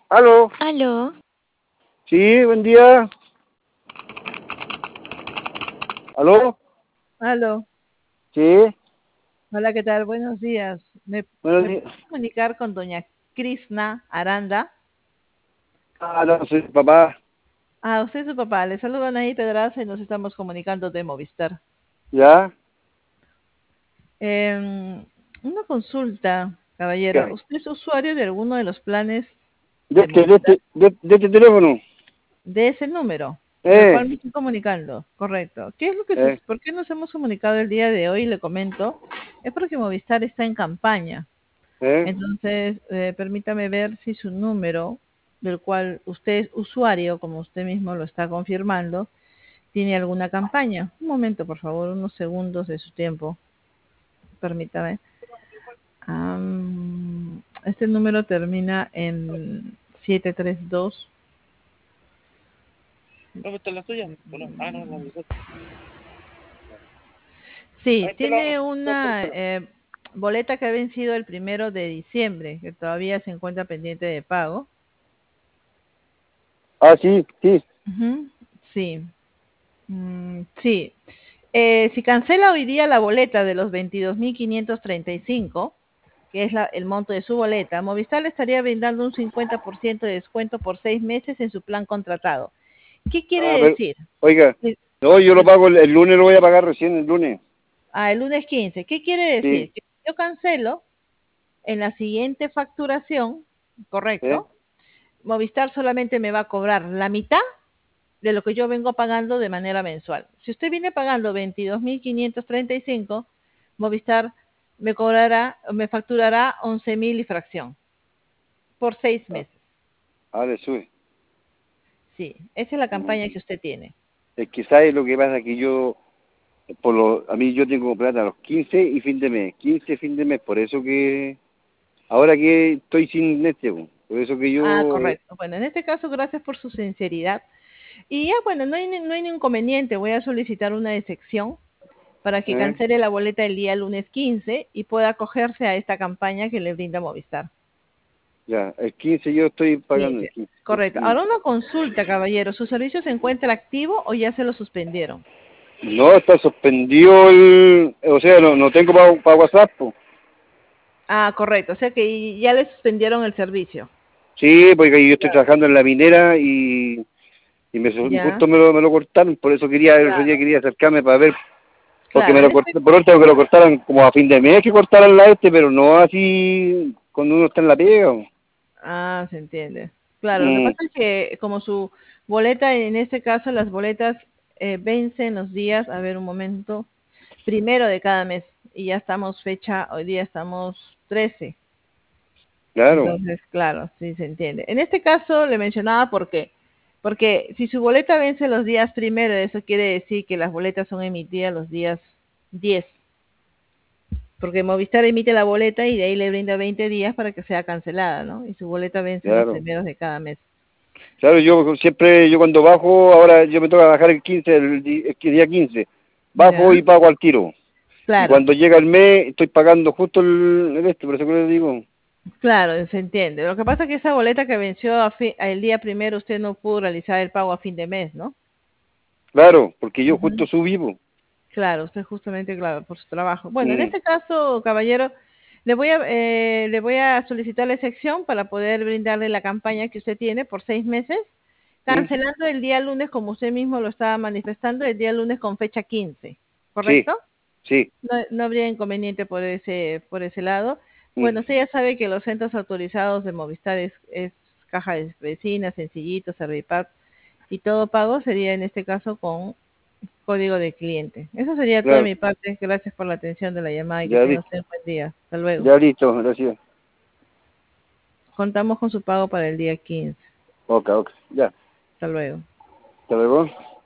¿Aló? Aló, Sí, buen día. ¿Aló? Aló, Sí, hola, ¿qué tal? Buenos días. buenos ¿Me días. puedo comunicar con doña Krishna Aranda? Ah, no, soy su papá. Ah, usted es su papá. Le saludo a Anaí Pedraza y nos estamos comunicando de Movistar. ¿Ya? Em, una consulta, caballero. ¿Qué? ¿Usted es usuario de alguno de los planes De de este, de Movistar? este, de este teléfono. De ese número, del Eh, cual me estoy comunicando. Correcto. eh, ¿Por qué nos hemos comunicado el día de hoy? Le comento. Es porque Movistar está en campaña. eh. Entonces, permítame ver si su número, del cual usted es usuario, como usted mismo lo está confirmando, tiene alguna campaña. Un momento, por favor, unos segundos de su tiempo. Permítame. Este número termina en 732. ¿Dónde está la suya? Bueno, no, no, no. Sí, Ahí te tiene la una boleta que ha vencido el 1 de diciembre, que todavía se encuentra pendiente de pago. Ah, sí, sí. Ujú, sí. Sí. Si cancela hoy día la boleta de los 22.535, que es el monto de su boleta, Movistar le estaría brindando un 50% de descuento por 6 meses en su plan contratado. ¿Qué Ah, quiere pero, decir? oiga, Eh, no, yo lo pago el lunes, lo voy a pagar recién el lunes. el lunes 15. ¿Qué quiere Sí, decir? Que yo cancelo en la siguiente facturación, ¿eh? ¿correcto? Movistar solamente me va a cobrar la mitad de lo que yo vengo pagando de manera mensual. Si usted viene pagando 22.535, Movistar me facturará 11.000 y fracción por seis Ah, meses. le sube. Sí, esa es la Mm. campaña que usted tiene. Es que sabe lo que pasa que yo, a mí yo tengo plata a los 15 y fin de mes. 15 fin de mes, por eso que, ahora que estoy sin este, po, por eso que Ah, yo, correcto. Bueno, en este caso, gracias por su sinceridad. Y ya, bueno, no hay ningún inconveniente. Voy a solicitar una excepción para que ¿eh? cancele la boleta el día lunes 15 y pueda acogerse a esta campaña que le brinda Movistar. Ya, el 15 yo estoy pagando el 15. 15. Correcto. Ahora una consulta, caballero. ¿Su servicio se encuentra activo o ya se lo suspendieron? No, está suspendido o sea, no tengo para WhatsApp, po. Ah, correcto. O sea que ya le suspendieron el servicio. Sí, porque yo estoy Claro. trabajando en la minera Ya, justo me lo cortaron, por eso el otro día claro. quería acercarme para ver, porque Claro, me en lo este, cortaron, por último que lo cortaran como a fin de mes, que cortaran la pero no así cuando uno está en la pega, po. se entiende. Claro, lo que Mm, pasa es que como su boleta, en este caso las boletas vencen los días, a ver un momento, 1 de cada mes. Y ya estamos hoy día estamos 13. claro, Entonces, claro, sí se entiende. En este caso le mencionaba porque si su boleta vence los días primero, eso quiere decir que las boletas son emitidas los días 10, porque Movistar emite la boleta y de ahí le brinda 20 días para que sea cancelada, ¿no? Y su boleta vence en los claro. primeros de cada mes. Claro, yo cuando bajo, ahora yo me toca bajar el 15, el día 15, bajo Ya, y pago al tiro. Y claro, cuando llega el mes, estoy pagando justo por eso que le digo. claro, se entiende. Lo que pasa es que esa boleta que venció el día primero, usted no pudo realizar el pago a fin de mes, ¿no? Claro, porque yo Ujú. justo subí, po. Claro, usted justamente, claro, por su trabajo. Bueno, en Mm, este caso, caballero, le voy a solicitar la excepción para poder brindarle la campaña que usted tiene por 6 meses, mm, cancelando el día lunes, como usted mismo lo estaba manifestando, el día lunes con fecha 15, sí, ¿correcto? sí. No habría inconveniente por ese lado. Mm, Bueno, usted ya sabe que los centros autorizados de Movistar es Caja de Vecinas, Sencillito, Servipag, y todo pago sería en este caso con código de cliente. Eso sería todo de claro, mi parte. Gracias por la atención de la llamada y que ya tenga listo, usted un buen día. Hasta luego. ya listo, gracias. Contamos con su pago para el día 15. Ok, ok, ya. Hasta luego. Hasta luego.